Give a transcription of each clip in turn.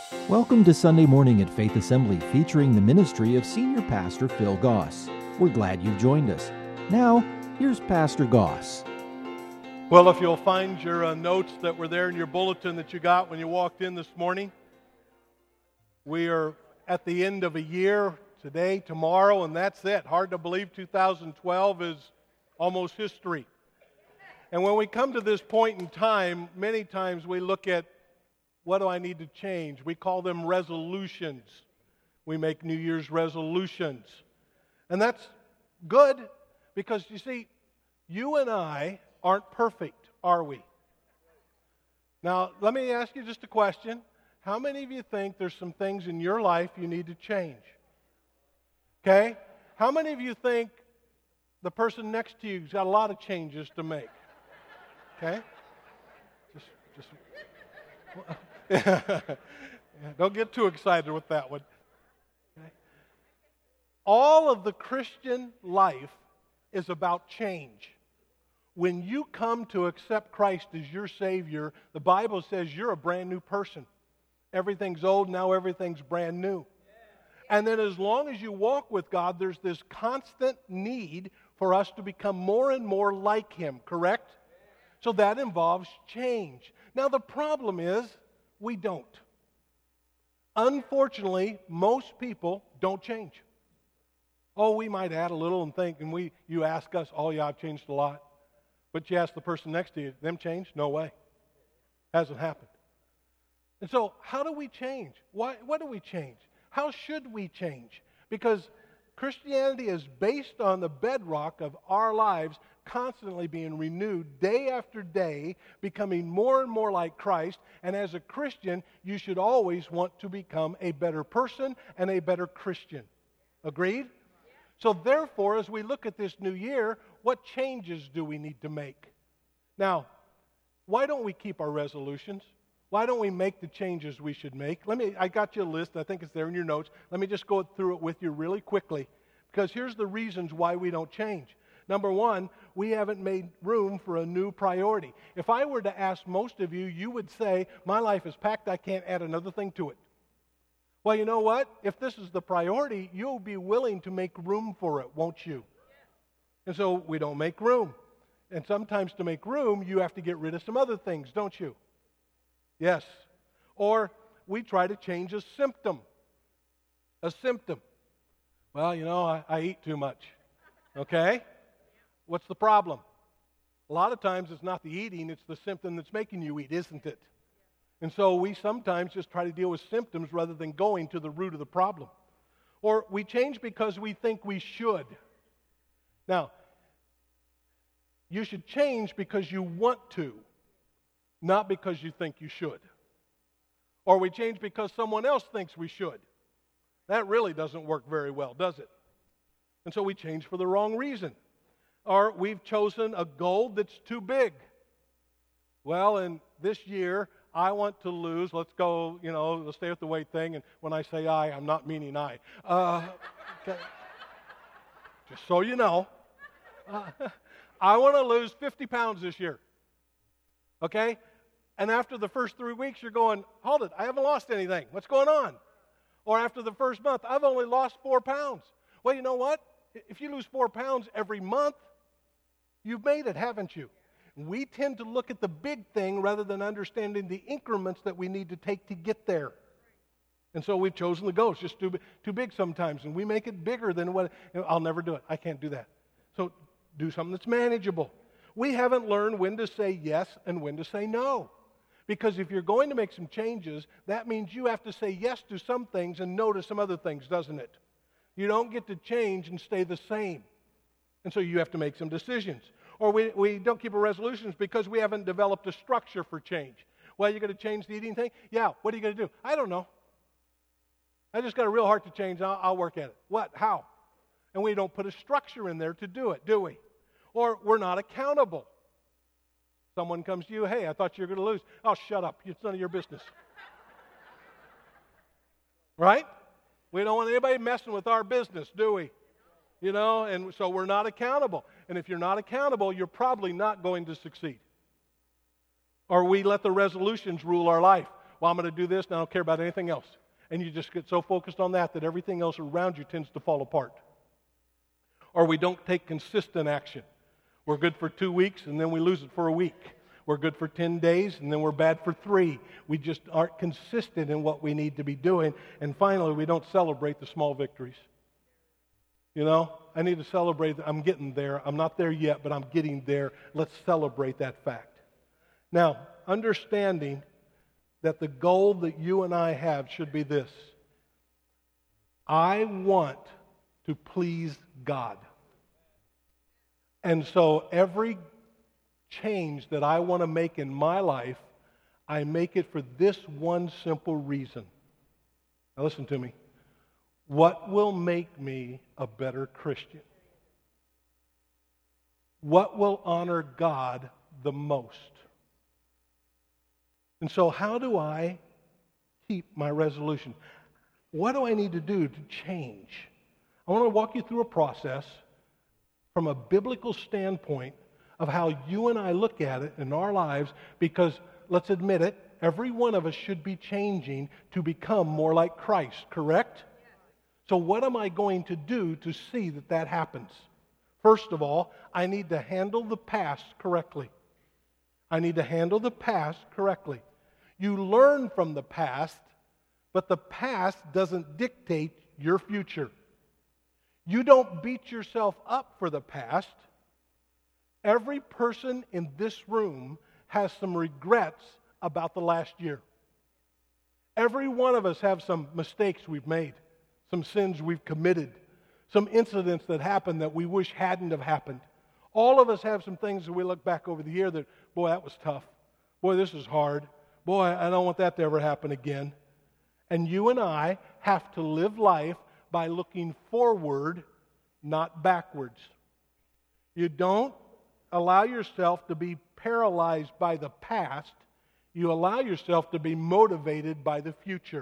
Welcome to Sunday Morning at Faith Assembly, featuring the ministry of Senior Pastor Phil Goss. We're glad you've joined us. Now, here's Pastor Goss. Well, if you'll find your notes that were there in your bulletin that you got when you walked in this morning, we are at the end of a year today, tomorrow, and that's it. Hard to believe 2012 is almost history. And when we come to this point in time, many times we look at, what do I need to change? We call them resolutions. We make New Year's resolutions. And that's good because, you see, you and I aren't perfect, are we? Now, let me ask you just a question. How many of you think there's some things in your life you need to change? Okay? How many of you think the person next to you's got a lot of changes to make? Okay? Just don't get too excited with that one. Okay? All of the Christian life is about change. When you come to accept Christ as your Savior, the Bible says you're a brand new person. Everything's old, now everything's brand new. And then as long as you walk with God, there's this constant need for us to become more and more like Him, correct? So that involves change. Now the problem is, we don't. Unfortunately, most people don't change. Oh, we might add a little and think, and you ask us, oh yeah, I've changed a lot. But you ask the person next to you, them change? No way. Hasn't happened. And so, how do we change? What do we change? How should we change? Because Christianity is based on the bedrock of our lives constantly being renewed day after day, becoming more and more like Christ. And as a Christian, you should always want to become a better person and a better Christian. Agreed? So therefore, as we look at this new year, what changes do we need to make? Now, why don't we keep our resolutions? Why don't we make the changes we should make? I got you a list. I think it's there in your notes. Let me just go through it with you really quickly. Because here's the reasons why we don't change. Number one, we haven't made room for a new priority. If I were to ask most of you, you would say, my life is packed, I can't add another thing to it. Well, you know what? If this is the priority, you'll be willing to make room for it, won't you? And so we don't make room. And sometimes to make room, you have to get rid of some other things, don't you? Yes. Or we try to change a symptom. A symptom. Well, you know, I eat too much. Okay? What's the problem? A lot of times it's not the eating, it's the symptom that's making you eat, isn't it? And so we sometimes just try to deal with symptoms rather than going to the root of the problem. Or we change because we think we should. Now, you should change because you want to, not because you think you should. Or we change because someone else thinks we should. That really doesn't work very well, does it? And so we change for the wrong reason. Or we've chosen a goal that's too big. Well, in this year, I want to lose, let's stay with the weight thing, and when I say I'm not meaning I. Okay. Just so you know, I want to lose 50 pounds this year. Okay? And after the first 3 weeks, you're going, hold it, I haven't lost anything. What's going on? Or after the first month, I've only lost 4 pounds. Well, you know what? If you lose 4 pounds every month, you've made it, haven't you? We tend to look at the big thing rather than understanding the increments that we need to take to get there. And so we've chosen the goal. It's just too big sometimes, and we make it bigger than what, I'll never do it. I can't do that. So do something that's manageable. We haven't learned when to say yes and when to say no. Because if you're going to make some changes, that means you have to say yes to some things and no to some other things, doesn't it? You don't get to change and stay the same. And so you have to make some decisions. Or we don't keep our resolutions because we haven't developed a structure for change. Well, you're going to change the eating thing? Yeah, what are you going to do? I don't know. I just got a real heart to change. I'll work at it. What? How? And we don't put a structure in there to do it, do we? Or we're not accountable. Someone comes to you, hey, I thought you were going to lose. Oh, shut up. It's none of your business. Right? We don't want anybody messing with our business, do we? You know, and so we're not accountable. And if you're not accountable, you're probably not going to succeed. Or we let the resolutions rule our life. Well, I'm going to do this, and I don't care about anything else. And you just get so focused on that everything else around you tends to fall apart. Or we don't take consistent action. We're good for 2 weeks, and then we lose it for a week. We're good for 10 days, and then we're bad for 3. We just aren't consistent in what we need to be doing. And finally, we don't celebrate the small victories. You know, I need to celebrate. I'm getting there. I'm not there yet, but I'm getting there. Let's celebrate that fact. Now, understanding that the goal that you and I have should be this. I want to please God. And so every change that I want to make in my life, I make it for this one simple reason. Now listen to me. What will make me a better Christian? What will honor God the most? And so how do I keep my resolution? What do I need to do to change? I want to walk you through a process from a biblical standpoint of how you and I look at it in our lives, because let's admit it, every one of us should be changing to become more like Christ, correct? So what am I going to do to see that that happens? First of all, I need to handle the past correctly. I need to handle the past correctly. You learn from the past, but the past doesn't dictate your future. You don't beat yourself up for the past. Every person in this room has some regrets about the last year. Every one of us have some mistakes we've made, some sins we've committed, some incidents that happened that we wish hadn't have happened. All of us have some things that we look back over the year that, boy, that was tough. Boy, this is hard. Boy, I don't want that to ever happen again. And you and I have to live life by looking forward, not backwards. You don't allow yourself to be paralyzed by the past. You allow yourself to be motivated by the future.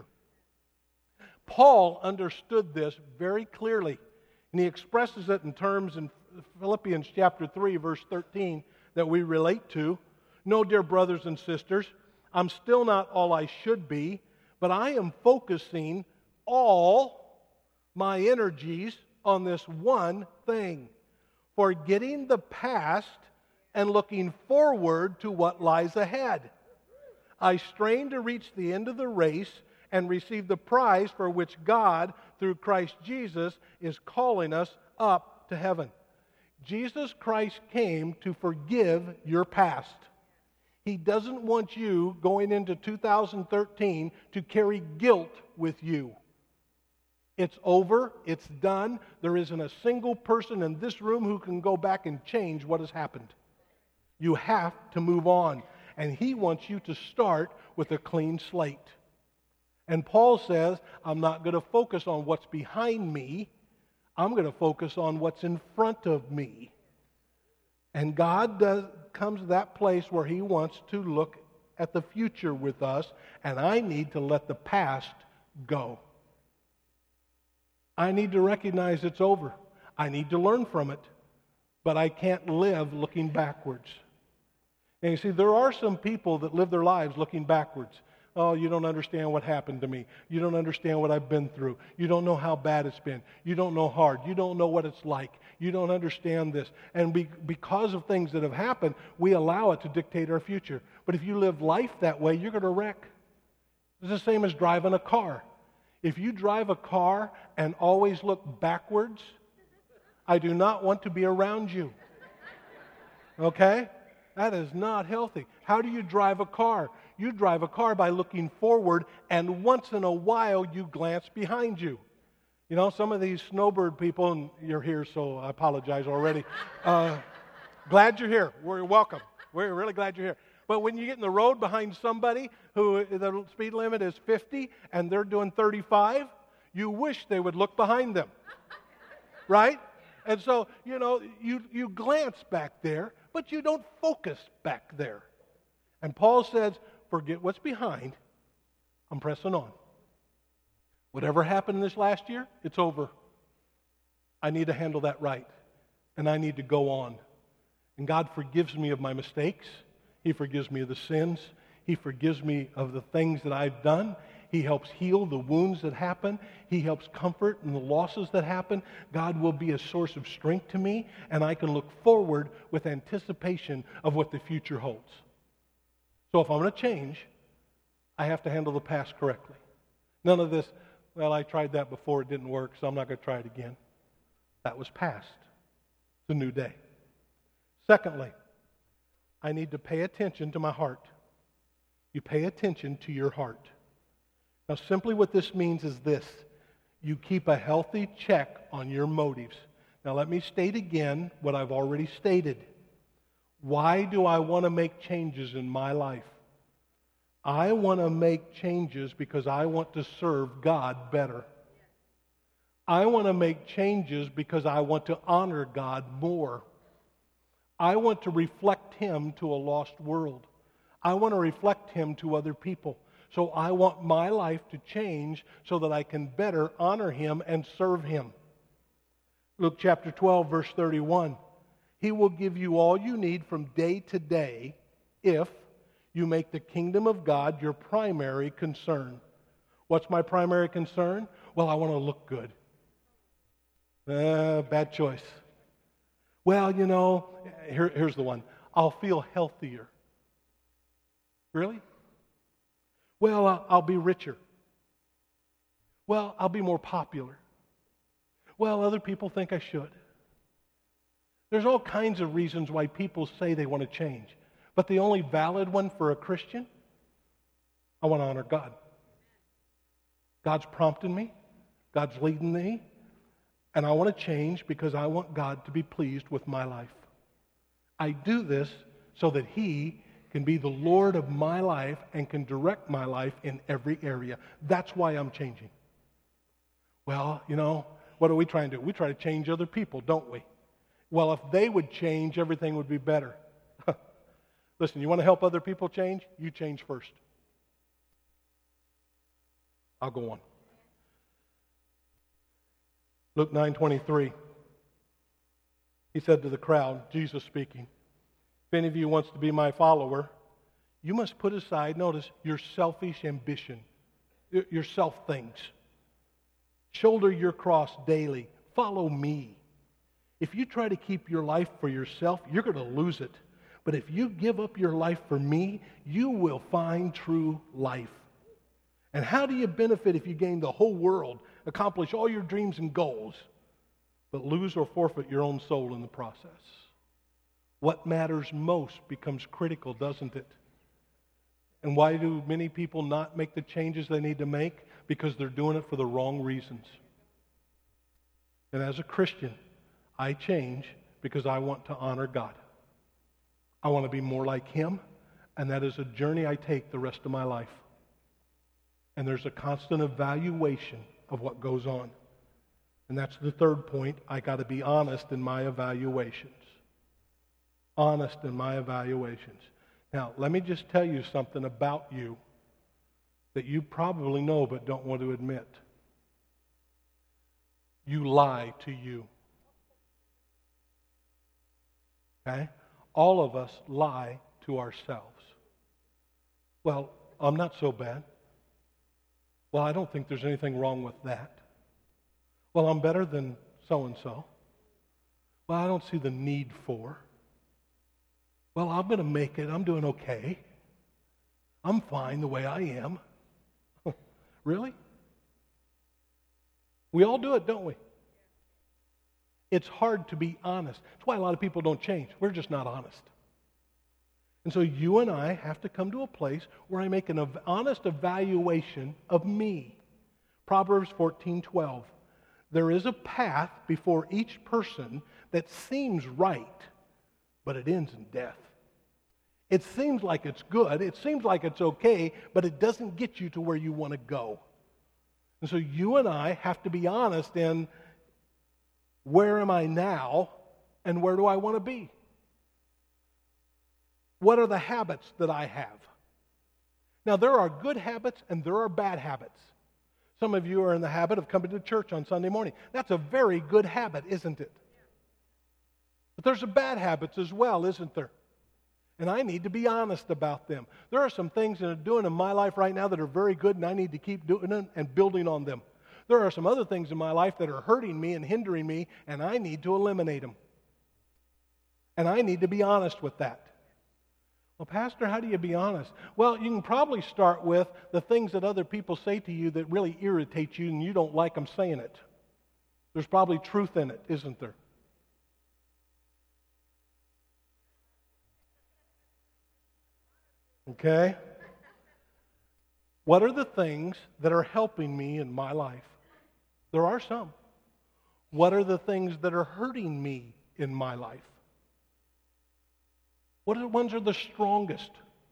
Paul understood this very clearly, and he expresses it in terms in Philippians chapter 3, verse 13, that we relate to. No, dear brothers and sisters, I'm still not all I should be, but I am focusing all my energies on this one thing, forgetting the past and looking forward to what lies ahead. I strain to reach the end of the race and receive the prize for which God, through Christ Jesus, is calling us up to heaven. Jesus Christ came to forgive your past. He doesn't want you going into 2013 to carry guilt with you. It's over. It's done. There isn't a single person in this room who can go back and change what has happened. You have to move on. And He wants you to start with a clean slate. And Paul says, I'm not going to focus on what's behind me. I'm going to focus on what's in front of me. And God comes to that place where He wants to look at the future with us, and I need to let the past go. I need to recognize it's over. I need to learn from it, but I can't live looking backwards. And you see, there are some people that live their lives looking backwards. Oh, you don't understand what happened to me. You don't understand what I've been through. You don't know how bad it's been. You don't know hard. You don't know what it's like. You don't understand this. And because of things that have happened, we allow it to dictate our future. But if you live life that way, you're going to wreck. It's the same as driving a car. If you drive a car and always look backwards, I do not want to be around you. Okay? That is not healthy. How do you drive a car? You drive a car by looking forward, and once in a while you glance behind you. You know, some of these snowbird people, and you're here, so I apologize already. Glad you're here. We're welcome. We're really glad you're here. But when you get in the road behind somebody who the speed limit is 50 and they're doing 35, you wish they would look behind them. Right? And so, you know, you glance back there, but you don't focus back there. And Paul says, forget what's behind. I'm pressing on. Whatever happened this last year, it's over. I need to handle that right. And I need to go on. And God forgives me of my mistakes. He forgives me of the sins. He forgives me of the things that I've done. He helps heal the wounds that happen. He helps comfort in the losses that happen. God will be a source of strength to me, and I can look forward with anticipation of what the future holds. So if I'm going to change, I have to handle the past correctly. None of this, well, I tried that before, it didn't work, so I'm not going to try it again. That was past. It's a new day. Secondly, I need to pay attention to my heart. You pay attention to your heart. Now, simply what this means is this. You keep a healthy check on your motives. Now, let me state again what I've already stated. Why do I want to make changes in my life? I want to make changes because I want to serve God better. I want to make changes because I want to honor God more. I want to reflect Him to a lost world. I want to reflect Him to other people. So I want my life to change so that I can better honor Him and serve Him. Luke chapter 12, verse 31. He will give you all you need from day to day if you make the kingdom of God your primary concern. What's my primary concern? Well, I want to look good. Bad choice. Well, here's the one. I'll feel healthier. Really? Well, I'll be richer. Well, I'll be more popular. Well, other people think I should. There's all kinds of reasons why people say they want to change. But the only valid one for a Christian, I want to honor God. God's prompting me. God's leading me. And I want to change because I want God to be pleased with my life. I do this so that He can be the Lord of my life and can direct my life in every area. That's why I'm changing. Well, what are we trying to do? We try to change other people, don't we? Well, if they would change, everything would be better. Listen, you want to help other people change? You change first. I'll go on. Luke 9:23. He said to the crowd, Jesus speaking, if any of you wants to be my follower, you must put aside, notice, your selfish ambition, your self things. Shoulder your cross daily. Follow me. If you try to keep your life for yourself, you're going to lose it. But if you give up your life for me, you will find true life. And how do you benefit if you gain the whole world, accomplish all your dreams and goals, but lose or forfeit your own soul in the process? What matters most becomes critical, doesn't it? And why do many people not make the changes they need to make? Because they're doing it for the wrong reasons. And as a Christian, I change because I want to honor God. I want to be more like Him, and that is a journey I take the rest of my life. And there's a constant evaluation of what goes on. And that's the third point. I got to be honest in my evaluations. Honest in my evaluations. Now, let me just tell you something about you that you probably know but don't want to admit. You lie to you. Okay? All of us lie to ourselves. Well, I'm not so bad. Well, I don't think there's anything wrong with that. Well, I'm better than so-and-so. Well, I don't see the need for. Well, I'm going to make it. I'm doing okay. I'm fine the way I am. Really? We all do it, don't we? It's hard to be honest. That's why a lot of people don't change. We're just not honest. And so you and I have to come to a place where I make an honest evaluation of me. Proverbs 14:12. There is a path before each person that seems right, but it ends in death. It seems like it's good, it seems like it's okay, but it doesn't get you to where you want to go. And so you and I have to be honest in where am I now and where do I want to be? What are the habits that I have? Now, there are good habits and there are bad habits. Some of you are in the habit of coming to church on Sunday morning. That's a very good habit, isn't it? But there's some bad habits as well, isn't there? And I need to be honest about them. There are some things that are doing in my life right now that are very good, and I need to keep doing them and building on them. There are some other things in my life that are hurting me and hindering me, and I need to eliminate them. And I need to be honest with that. Well, Pastor, how do you be honest? Well, you can probably start with the things that other people say to you that really irritate you and you don't like them saying it. There's probably truth in it, isn't there? Okay? What are the things that are helping me in my life? There are some. What are the things that are hurting me in my life? What ones are the strongest?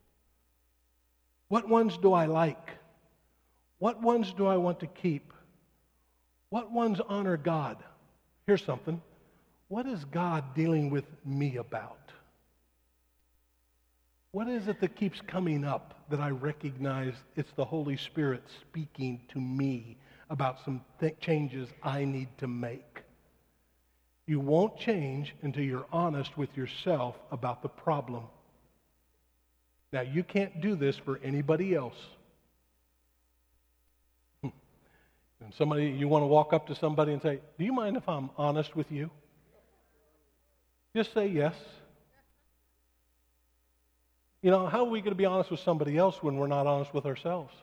What ones do I like? What ones do I want to keep? What ones honor God? Here's something. What is God dealing with me about? What is it that keeps coming up that I recognize it's the Holy Spirit speaking to me about some changes I need to make? You won't change until you're honest with yourself about the problem. Now, you can't do this for anybody else. And you want to walk up to somebody and say, do you mind if I'm honest with you? Just say yes. You know, how are we going to be honest with somebody else when we're not honest with ourselves?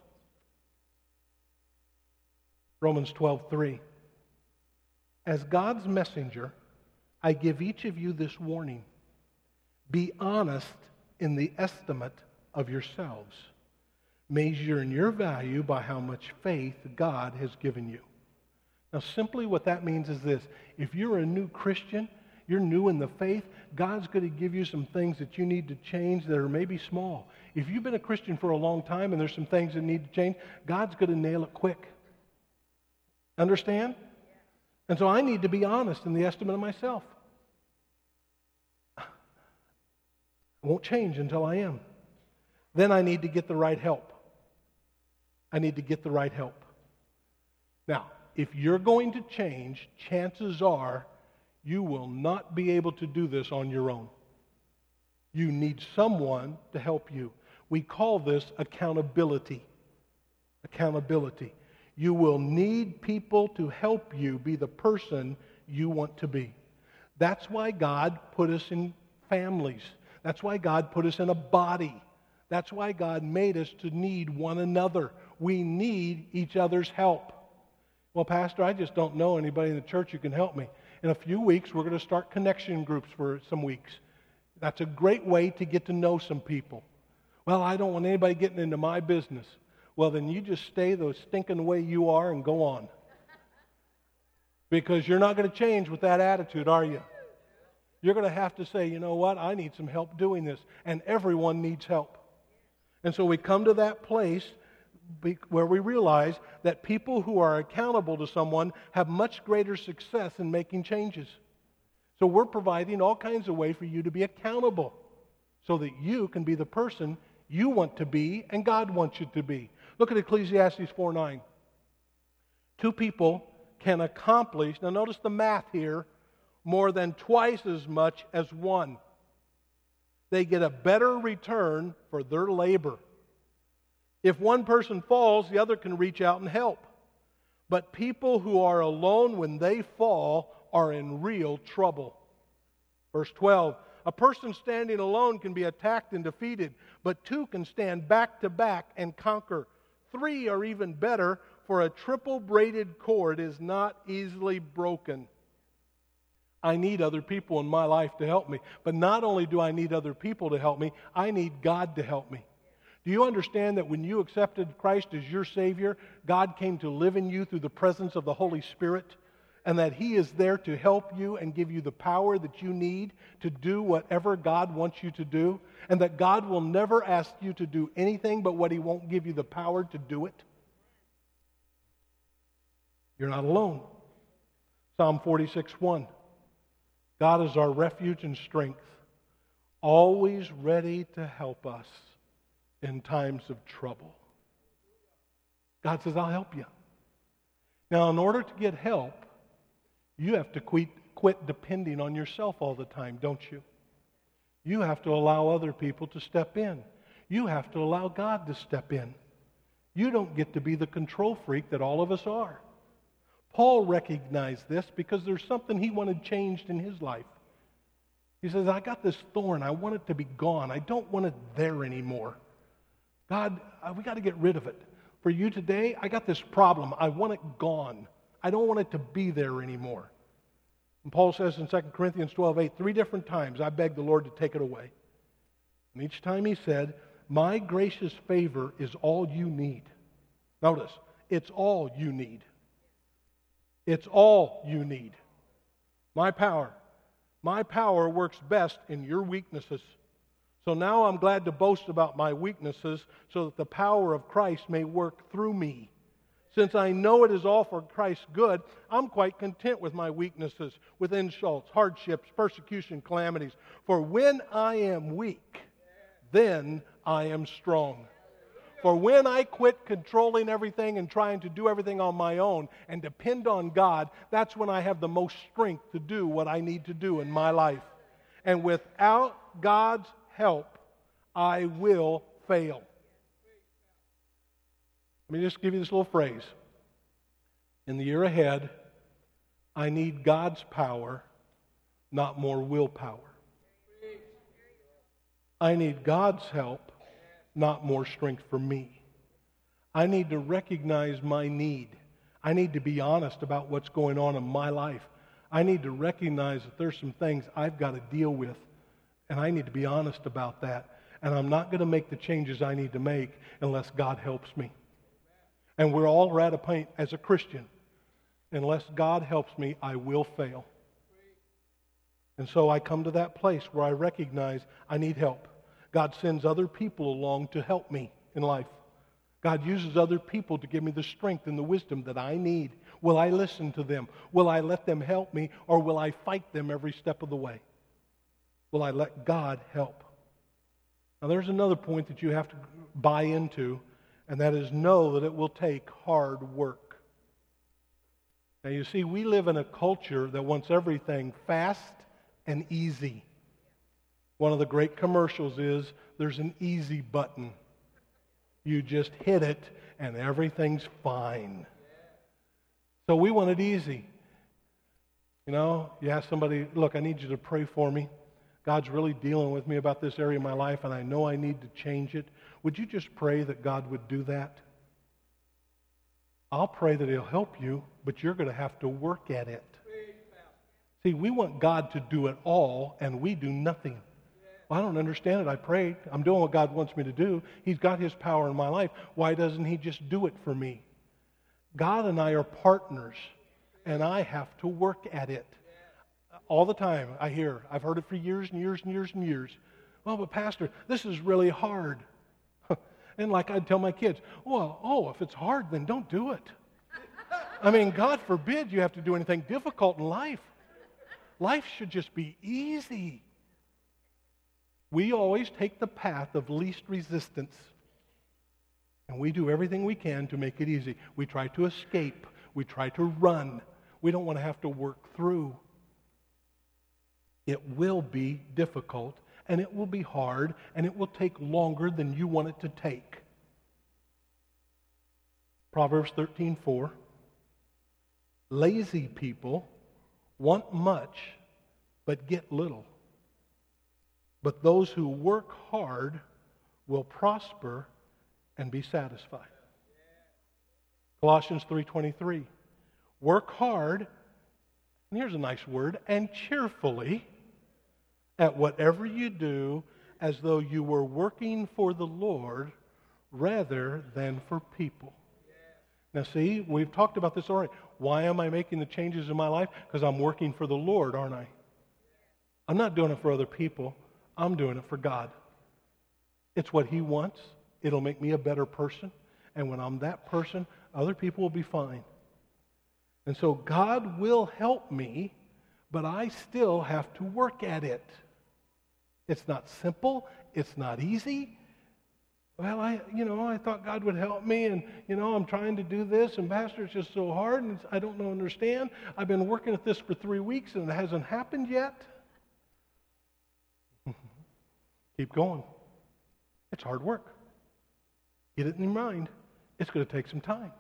Romans 12:3. As God's messenger, I give each of you this warning. Be honest in the estimate of yourselves. Measuring your value by how much faith God has given you. Now, simply what that means is this. If you're a new Christian, you're new in the faith, God's going to give you some things that you need to change that are maybe small. If you've been a Christian for a long time and there's some things that need to change, God's going to nail it quick. Understand? And so I need to be honest in the estimate of myself. I won't change until I am. Then I need to get the right help. I need to get the right help. Now, if you're going to change, chances are you will not be able to do this on your own. You need someone to help you. We call this accountability. Accountability. You will need people to help you be the person you want to be. That's why God put us in families. That's why God put us in a body. That's why God made us to need one another. We need each other's help. Well, Pastor, I just don't know anybody in the church who can help me. In a few weeks, we're going to start connection groups for some weeks. That's a great way to get to know some people. Well, I don't want anybody getting into my business. Well, then you just stay the stinking way you are and go on. Because you're not going to change with that attitude, are you? You're going to have to say, you know what, I need some help doing this. And everyone needs help. And so we come to that place where we realize that people who are accountable to someone have much greater success in making changes. So we're providing all kinds of ways for you to be accountable so that you can be the person you want to be and God wants you to be. Look at Ecclesiastes 4:9. Two people can accomplish, now notice the math here, more than twice as much as one. They get a better return for their labor. If one person falls, the other can reach out and help. But people who are alone when they fall are in real trouble. Verse 12, a person standing alone can be attacked and defeated, but two can stand back to back and conquer. Three are even better, for a triple braided cord is not easily broken. I need other people in my life to help me. But not only do I need other people to help me, I need God to help me. Do you understand that when you accepted Christ as your Savior, God came to live in you through the presence of the Holy Spirit, and that He is there to help you and give you the power that you need to do whatever God wants you to do, and that God will never ask you to do anything but what He won't give you the power to do it? You're not alone. Psalm 46:1. God is our refuge and strength, always ready to help us in times of trouble. God says, I'll help you. Now, in order to get help, you have to quit depending on yourself all the time, don't you? You have to allow other people to step in. You have to allow God to step in. You don't get to be the control freak that all of us are. Paul recognized this because there's something he wanted changed in his life. He says, I got this thorn. I want it to be gone. I don't want it there anymore. God, we got to get rid of it. For you today, I got this problem. I want it gone. I don't want it to be there anymore. And Paul says in 2 Corinthians 12:8, 3 different times, I begged the Lord to take it away. And each time he said, my gracious favor is all you need. Notice, it's all you need. It's all you need. My power works best in your weaknesses. So now I'm glad to boast about my weaknesses so that the power of Christ may work through me. Since I know it is all for Christ's good, I'm quite content with my weaknesses, with insults, hardships, persecution, calamities. For when I am weak, then I am strong. For when I quit controlling everything and trying to do everything on my own and depend on God, that's when I have the most strength to do what I need to do in my life. And without God's help, I will fail. Let me just give you this little phrase. In the year ahead, I need God's power, not more willpower. I need God's help, not more strength for me. I need to recognize my need. I need to be honest about what's going on in my life. I need to recognize that there's some things I've got to deal with, and I need to be honest about that. And I'm not going to make the changes I need to make unless God helps me. And we're all at a point as a Christian, unless God helps me, I will fail. And so I come to that place where I recognize I need help. God sends other people along to help me in life. God uses other people to give me the strength and the wisdom that I need. Will I listen to them? Will I let them help me? Or will I fight them every step of the way? Will I let God help? Now there's another point that you have to buy into, and that is know that it will take hard work. Now you see, we live in a culture that wants everything fast and easy. One of the great commercials is, there's an easy button. You just hit it and everything's fine. So we want it easy. You know, you ask somebody, look, I need you to pray for me. God's really dealing with me about this area of my life and I know I need to change it. Would you just pray that God would do that? I'll pray that He'll help you, but you're going to have to work at it. See, we want God to do it all and we do nothing. Well, I don't understand it. I prayed. I'm doing what God wants me to do. He's got His power in my life. Why doesn't He just do it for me? God and I are partners, and I have to work at it. All the time I've heard it for years and years and years and years. Well, but Pastor, this is really hard. And like I'd tell my kids, if it's hard, then don't do it. I mean, God forbid you have to do anything difficult in life. Life should just be easy. We always take the path of least resistance. And we do everything we can to make it easy. We try to escape. We try to run. We don't want to have to work through. It will be difficult, and it will be hard, and it will take longer than you want it to take. Proverbs 13:4. Lazy people want much, but get little. But those who work hard will prosper and be satisfied. Colossians 3:23. Work hard, and here's a nice word, and cheerfully at whatever you do as though you were working for the Lord rather than for people. Now see, we've talked about this already. Why am I making the changes in my life? Because I'm working for the Lord, aren't I? I'm not doing it for other people. I'm doing it for God. It's what He wants. It'll make me a better person. And when I'm that person, other people will be fine. And so God will help me, but I still have to work at it. It's not simple. It's not easy. Well, I thought God would help me, and, I'm trying to do this, and Pastor, it's just so hard, and I don't understand. I've been working at this for 3 weeks, and it hasn't happened yet. Keep going. It's hard work. Get it in your mind. It's going to take some time.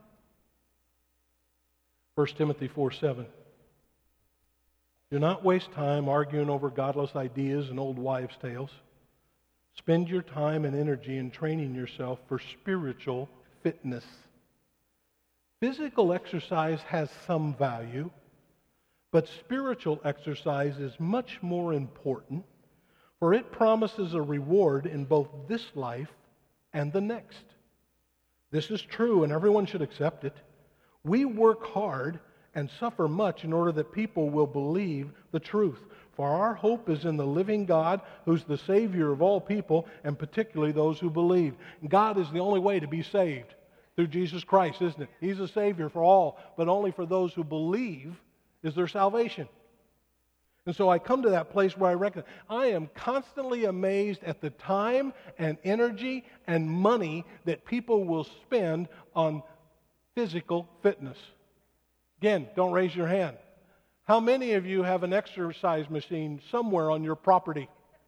1 Timothy 4:7. Do not waste time arguing over godless ideas and old wives' tales. Spend your time and energy in training yourself for spiritual fitness. Physical exercise has some value, but spiritual exercise is much more important, for it promises a reward in both this life and the next. This is true, and everyone should accept it. We work hard and suffer much in order that people will believe the truth. For our hope is in the living God, who's the Savior of all people, and particularly those who believe. God is the only way to be saved, through Jesus Christ, isn't it? He's a Savior for all, but only for those who believe is their salvation. And so I come to that place where I reckon I am constantly amazed at the time and energy and money that people will spend on physical fitness. Again, don't raise your hand. How many of you have an exercise machine somewhere on your property?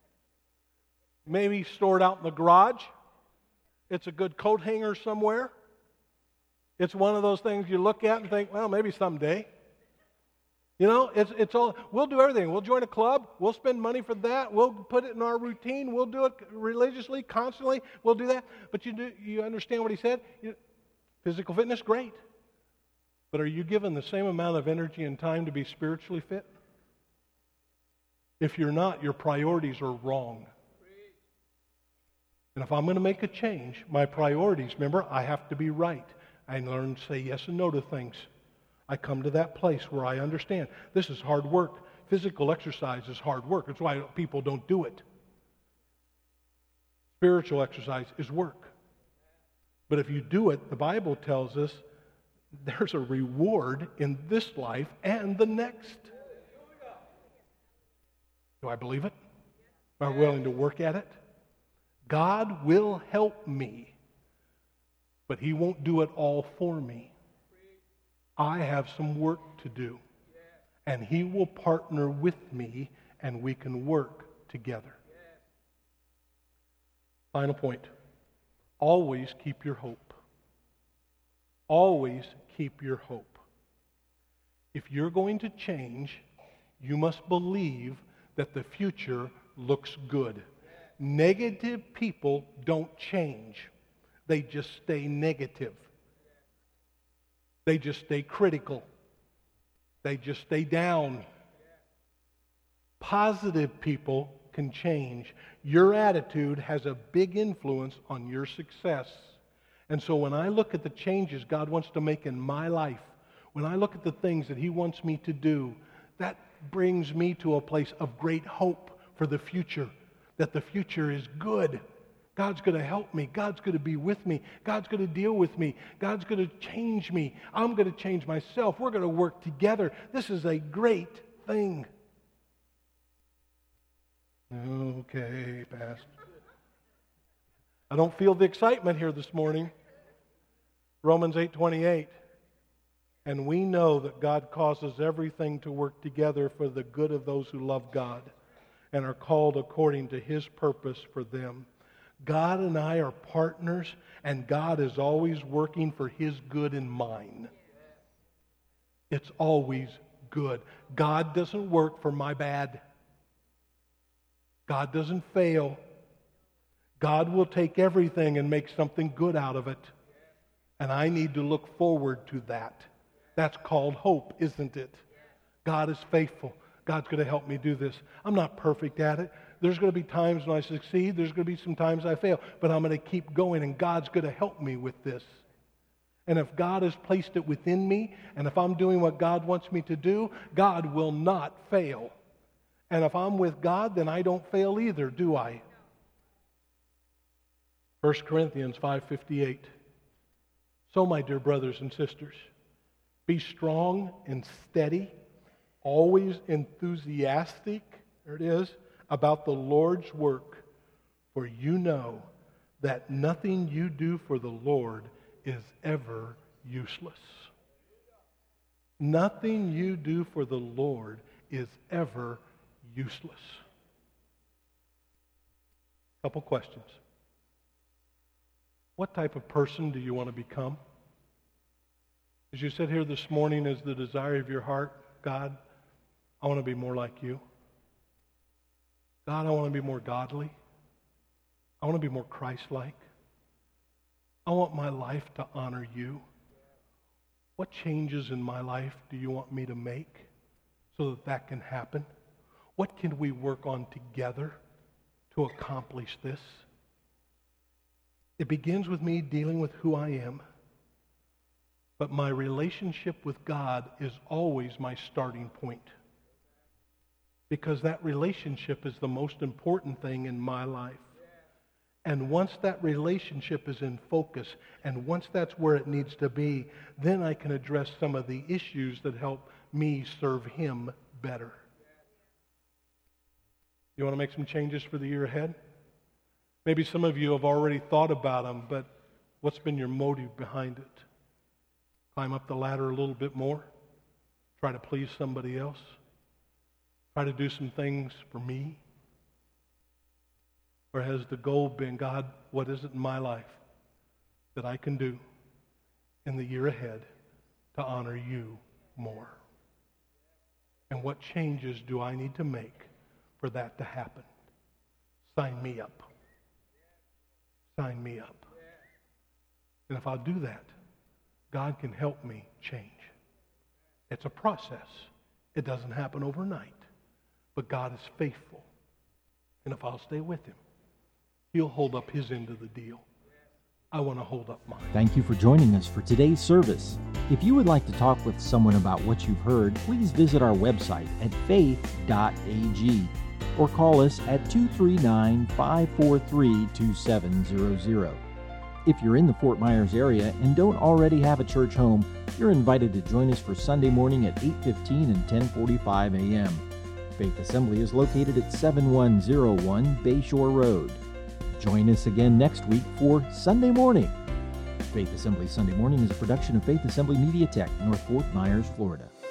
Maybe stored out in the garage. It's a good coat hanger somewhere. It's one of those things you look at and think, well, maybe someday. You know, it's all, we'll do everything. We'll join a club. We'll spend money for that. We'll put it in our routine. We'll do it religiously, constantly. We'll do that. But you understand what he said? Physical fitness, great. But are you given the same amount of energy and time to be spiritually fit? If you're not, your priorities are wrong. And if I'm going to make a change, my priorities, remember, I have to be right. I learn to say yes and no to things. I come to that place where I understand this is hard work. Physical exercise is hard work. That's why people don't do it. Spiritual exercise is work. But if you do it, the Bible tells us there's a reward in this life and the next. Do I believe it? Am I willing to work at it? God will help me, but He won't do it all for me. I have some work to do, and He will partner with me, and we can work together. Final point. Always keep your hope. Always keep your hope. If you're going to change, you must believe that the future looks good. Negative people don't change. They just stay negative. They just stay critical. They just stay down. Positive people can change. Your attitude has a big influence on your success. And so when I look at the changes God wants to make in my life, when I look at the things that He wants me to do, that brings me to a place of great hope for the future, that the future is good. God's going to help me. God's going to be with me. God's going to deal with me. God's going to change me. I'm going to change myself. We're going to work together. This is a great thing. Okay, Pastor. I don't feel the excitement here this morning. Romans 8:28. And we know that God causes everything to work together for the good of those who love God and are called according to His purpose for them. God and I are partners, and God is always working for His good in mind. It's always good. God doesn't work for my bad. God doesn't fail. God will take everything and make something good out of it. And I need to look forward to that. That's called hope, isn't it? God is faithful. God's going to help me do this. I'm not perfect at it. There's going to be times when I succeed. There's going to be some times I fail. But I'm going to keep going, and God's going to help me with this. And if God has placed it within me, and if I'm doing what God wants me to do, God will not fail. And if I'm with God, then I don't fail either, do I? 1 Corinthians 5:58. So, my dear brothers and sisters, be strong and steady, always enthusiastic, there it is, about the Lord's work, for you know that nothing you do for the Lord is ever useless. Nothing you do for the Lord is ever useless. Couple questions. What type of person do you want to become? As you sit here this morning, is the desire of your heart, God, I want to be more like you. God, I want to be more godly. I want to be more Christ-like. I want my life to honor you. What changes in my life do you want me to make so that that can happen? What can we work on together to accomplish this? It begins with me dealing with who I am, but my relationship with God is always my starting point, because that relationship is the most important thing in my life. And once that relationship is in focus, and once that's where it needs to be, then I can address some of the issues that help me serve Him better. You want to make some changes for the year ahead? Maybe some of you have already thought about them, but what's been your motive behind it? Climb up the ladder a little bit more? Try to please somebody else? Try to do some things for me? Or has the goal been, God, what is it in my life that I can do in the year ahead to honor you more? And what changes do I need to make for that to happen? Sign me up. Sign me up. And if I'll do that, God can help me change. It's a process. It doesn't happen overnight. But God is faithful. And if I'll stay with Him, He'll hold up His end of the deal. I want to hold up mine. Thank you for joining us for today's service. If you would like to talk with someone about what you've heard, please visit our website at faith.ag or call us at 239-543-2700. If you're in the Fort Myers area and don't already have a church home, you're invited to join us for Sunday morning at 8:15 and 10:45 a.m. Faith Assembly is located at 7101 Bayshore Road. Join us again next week for Sunday Morning. Faith Assembly Sunday Morning is a production of Faith Assembly Media Tech, North Fort Myers, Florida.